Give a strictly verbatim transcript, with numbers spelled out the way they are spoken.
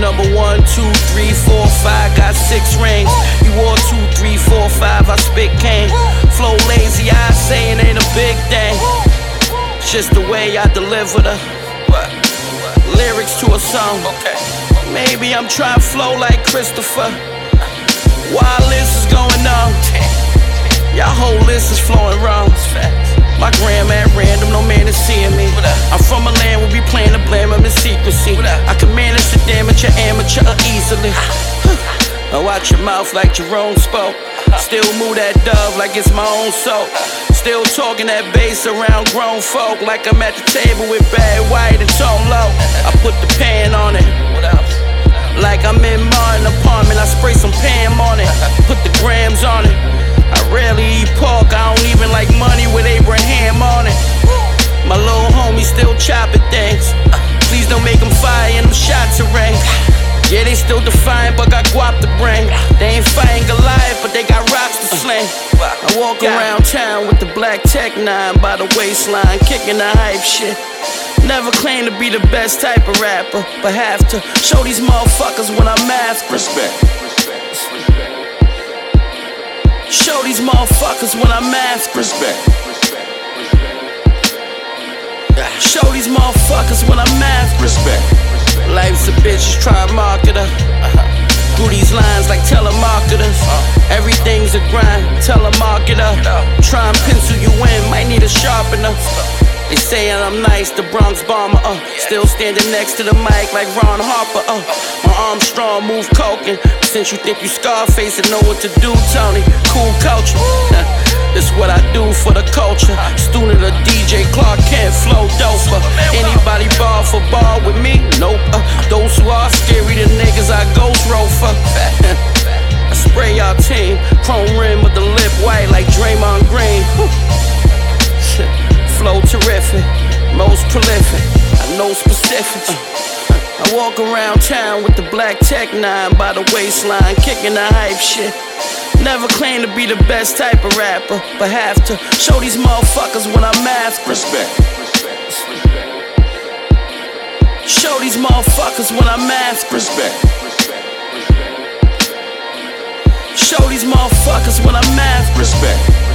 number one, two, three, four, five, got six rings. You wore two, three, four, five, I spit cane. Flow lazy, I say it ain't a big thing. It's just the way I deliver the lyrics to a song. Okay. Maybe I'm trying to flow like Christopher. While this is going on, y'all whole list is flowing wrong. My gram at random, no man is seeing me. I'm from a land where we plan to blame them in secrecy. I can manage to damage your amateur easily. I watch your mouth like Jerome spoke. Still move that dove like it's my own soul. Still talking that bass around grown folk like I'm at the table with Bad White and Tone Low. I put the pan on it. Like I'm in Martin apartment, I spray some Pam on it. Put the grams on it. I rarely eat pork, I don't even like money with Abraham on it. My little homie still chopping things. Please don't make them fire and them shots of rain. Yeah, they still defiant, but got guap to bring. They ain't fighting Goliath, but they got rocks to sling. I walk around town with the black Tech nine by the waistline, kicking the hype shit. Never claim to be the best type of rapper, but have to show these motherfuckers when I'm after. Respect. Show these motherfuckers when I'm after. Respect. Show these motherfuckers when I'm after. Respect. Life's a bitch, just try to market her. Through these lines like telemarketers. Everything's a grind, telemarketer. Try and pencil you in, might need a sharpener. They sayin' I'm nice, the Bronx bomber, uh Still standing next to the mic like Ron Harper, uh My arm strong, move coking. Since you think you Scarface and know what to do, Tony, cool culture. This what I do for the culture. Student of D J Clark Kent, flow doper. Anybody bar for bar with me? Nope. Uh, those who are scary, the niggas I ghost roll for. I spray y'all team, chrome rim with the lip white like Draymond Green. Flow terrific, most prolific, I know specifics. I walk around town with the black Tech nine by the waistline, kicking the hype shit. Never claim to be the best type of rapper, but have to show these motherfuckers when I'm after. Respect. Show these motherfuckers when I'm after. Respect. Show these motherfuckers when I'm after. Respect.